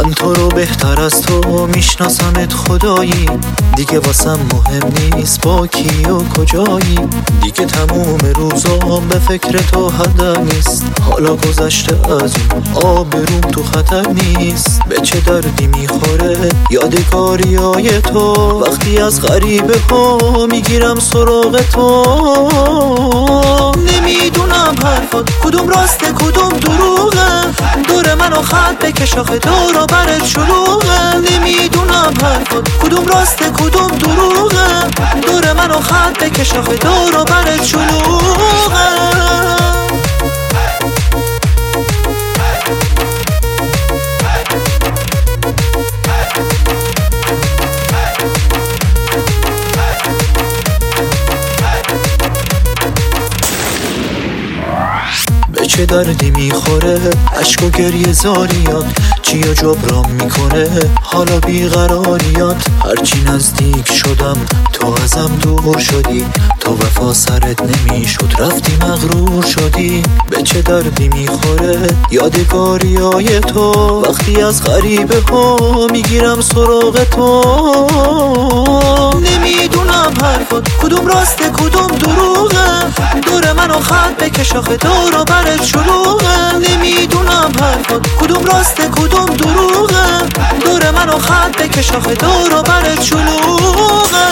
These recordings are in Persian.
من تو رو بهتر از تو میشناسمت خدایی، دیگه واسم مهم نیست با کی و کجایی، دیگه تموم روزام به فکر تو هدر نیست، حالا گذشته از اون آبروم تو خطر نیست. به چه دردی میخوره یادگاریای تو، وقتی از غریبه ها میگیرم سراغ تو. نمیدونم حرفات کدوم راسته کدوم دروغه، دور منو خط بکش آخه دورو برت شلوغه. نمیدونم حرفات کدوم راسته کدوم دروغه، دور منو خط بکش آخه دورو برت شلوغه. چه دردی میخوره عشق و گریه زاریات، چی و جبران میکنه حالا بیقراریات. هرچی نزدیک شدم تو ازم دور شدی، تو وفا سرت نمیشد رفتی مغرور شدی. به چه دردی میخوره یادگاریای تو، وقتی از غریبه ها میگیرم سراغ تو. نمیدونم حرفات کدوم راسته کدوم دروغه، دور منو خط بکش آخه دورو برت شلوغه. نمیدونم حرفات کدوم راسته کدوم دروغه، دور منو خط بکش آخه دورو برت شلوغه.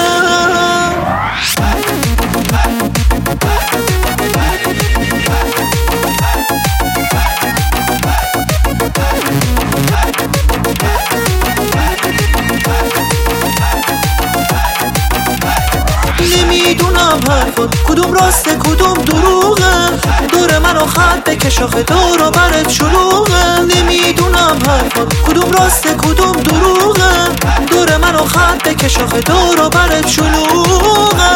نمیدونم حرفات کدوم راسته کدوم دروغه، دور منو خط بکش آخه دورو برت شلوغه. نمیدونم حرفات کدوم راسته کدوم دروغه، دور منو خط بکش آخه دورو برت شلوغه.